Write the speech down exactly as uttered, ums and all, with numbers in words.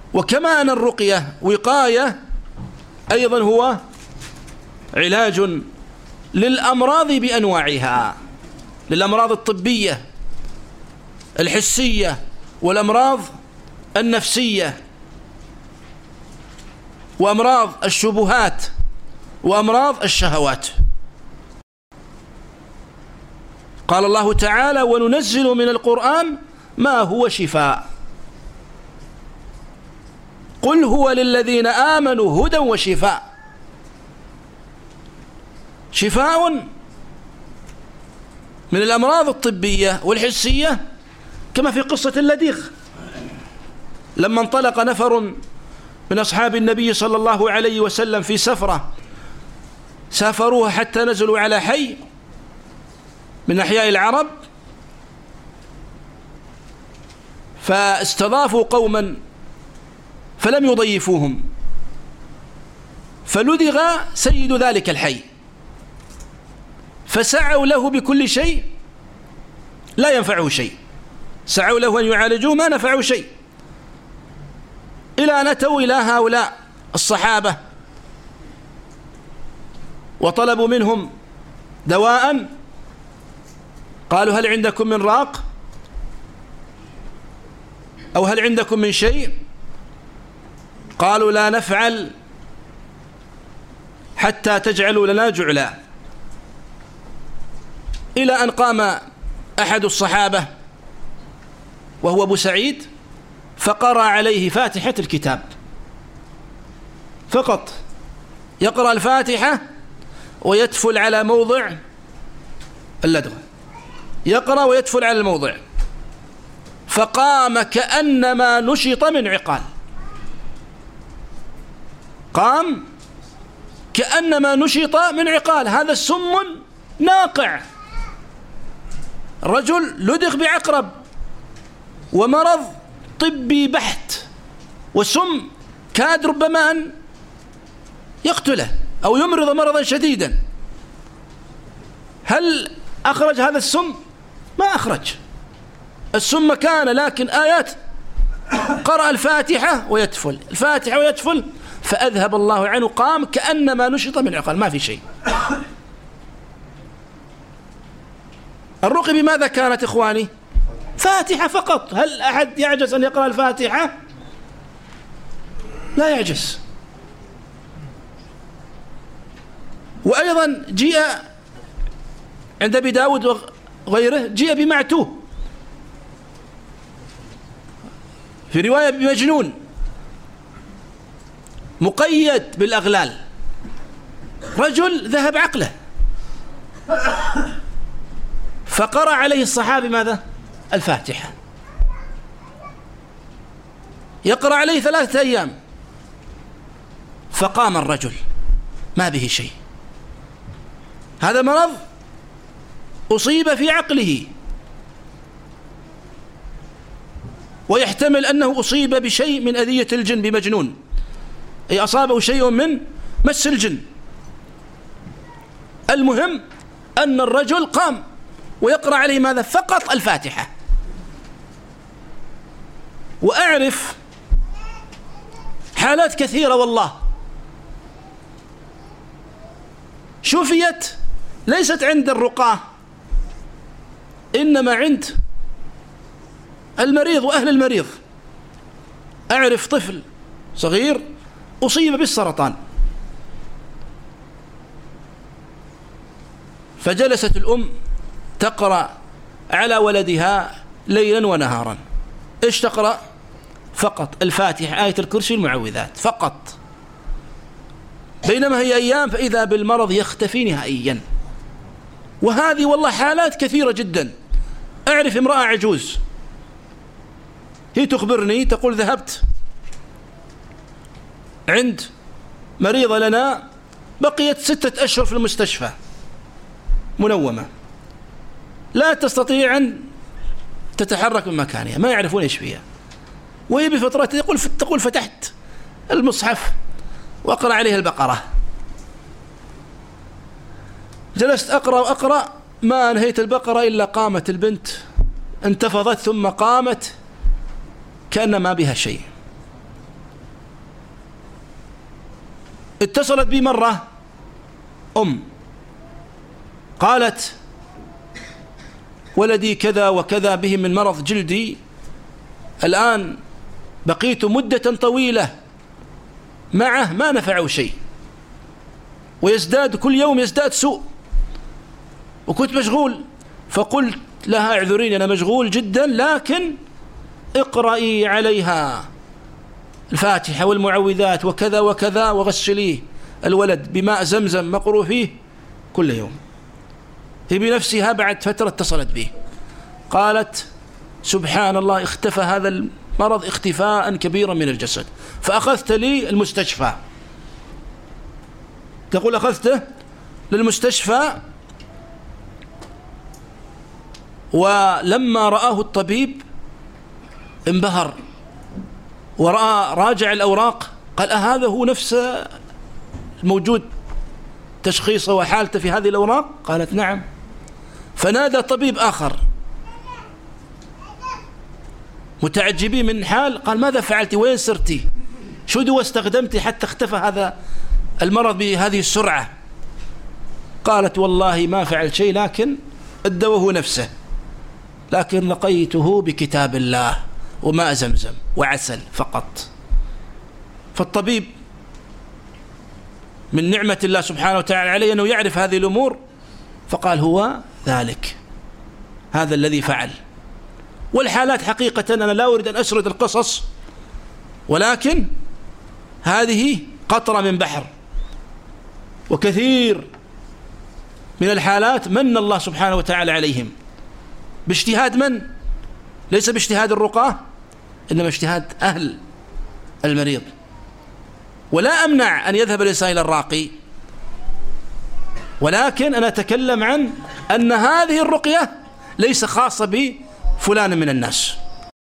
وكما أن الرقية وقاية، أيضا هو علاج للأمراض بأنواعها، للأمراض الطبية الحسية والأمراض النفسية وأمراض الشبهات وأمراض الشهوات. قال الله تعالى: وننزل من القرآن ما هو شفاء. قل هو للذين آمنوا هدى وشفاء. شفاء من الأمراض الطبية والحسية، كما في قصة اللديغ لما انطلق نفر من أصحاب النبي صلى الله عليه وسلم في سفرة سافروها حتى نزلوا على حي من أحياء العرب، فاستضافوا قوما فلم يضيفوهم، فلدغ سيد ذلك الحي، فسعوا له بكل شيء لا ينفعه شيء، سعوا له أن يعالجوه ما نفعوا شيء، إلى أن أتوا إلى هؤلاء الصحابة وطلبوا منهم دواء. قالوا: هل عندكم من راق أو هل عندكم من شيء؟ قالوا: لا نفعل حتى تجعلوا لنا جعلا. إلى أن قام أحد الصحابة وهو أبو سعيد فقرأ عليه فاتحة الكتاب فقط، يقرأ الفاتحة ويتفل على موضع اللدغة، يقرأ ويتفل على الموضع، فقام كأنما نشط من عقال، قام كأنما نشط من عقال. هذا سم ناقع، رجل لدغ بعقرب ومرض طبي بحت وسم كاد ربما أن يقتله أو يمرض مرضا شديدا. هل أخرج هذا السم؟ ما أخرج السم كان، لكن آيات قرأ الفاتحة ويتفل، الفاتحة ويتفل، فأذهب الله عنه، قام كأنما نشط من عقال، ما في شيء. الرقية بماذا كانت إخواني؟ فاتحة فقط. هل أحد يعجز أن يقرأ الفاتحة؟ لا يعجز. وأيضا جيء عند أبي داود وغيره جيء بمعتوه، في رواية بمجنون مقيد بالأغلال، رجل ذهب عقله، فقرأ عليه الصحابي ماذا؟ الفاتحة، يقرأ عليه ثلاثة أيام، فقام الرجل ما به شيء. هذا مرض أصيب في عقله، ويحتمل أنه أصيب بشيء من أذية الجن بمجنون، أي أصابه شيء من مس الجن. المهم أن الرجل قام ويقرأ عليه ماذا؟ فقط الفاتحة. وأعرف حالات كثيرة والله شفيت ليست عند الرقاة، إنما عند المريض وأهل المريض. أعرف طفل صغير أصيب بالسرطان، فجلست الأم تقرأ على ولدها ليلا ونهارا. إيش تقرأ؟ فقط الفاتحة، آية الكرسي، المعوذات فقط. بينما هي أيام فإذا بالمرض يختفي نهائيا. وهذه والله حالات كثيرة جدا. أعرف امرأة عجوز هي تخبرني تقول: ذهبت عند مريضة لنا بقيت ستة أشهر في المستشفى منومة، لا تستطيع أن تتحرك من مكانها، ما يعرفون إيش فيها. وهي بفترة تقول تقول فتحت المصحف وأقرأ عليها البقرة، جلست أقرأ وأقرأ ما أنهيت البقرة إلا قامت البنت، انتفضت ثم قامت كأن ما بها شيء. اتصلت بي مرة أم قالت ولدي كذا وكذا به من مرض جلدي، الآن بقيت مدة طويلة معه ما نفعه شيء، ويزداد كل يوم يزداد سوء، وكنت مشغول. فقلت لها اعذريني أنا مشغول جدا، لكن اقرأي عليها الفاتحة والمعوذات وكذا وكذا، وغسليه الولد بماء زمزم مقروء فيه كل يوم. هي بنفسها بعد فترة اتصلت به قالت سبحان الله اختفى هذا المرض اختفاء كبيرا من الجسد، فأخذت لي المستشفى. تقول أخذته للمستشفى، ولما رآه الطبيب انبهر ورأى راجع الأوراق قال أهذا هو نفس الموجود تشخيصه وحالته في هذه الأوراق؟ قالت نعم. فنادى طبيب آخر متعجبين من حال، قال ماذا فعلتي؟ وين سرتي؟ شو دواء استخدمتي حتى اختفى هذا المرض بهذه السرعة؟ قالت والله ما فعل شيء، لكن الدواء هو نفسه، لكن لقيته بكتاب الله وماء زمزم وعسل فقط. فالطبيب من نعمة الله سبحانه وتعالى عليه أنه يعرف هذه الأمور، فقال هو ذلك، هذا الذي فعل. والحالات حقيقة أنا لا أريد أن أسرد القصص، ولكن هذه قطرة من بحر، وكثير من الحالات من الله سبحانه وتعالى عليهم باجتهاد من؟ ليس باجتهاد الرقاة، إنما اجتهاد أهل المريض. ولا أمنع أن يذهب الإنسان إلى الراقي، ولكن أنا أتكلم عن أن هذه الرقية ليس خاصة بفلان من الناس.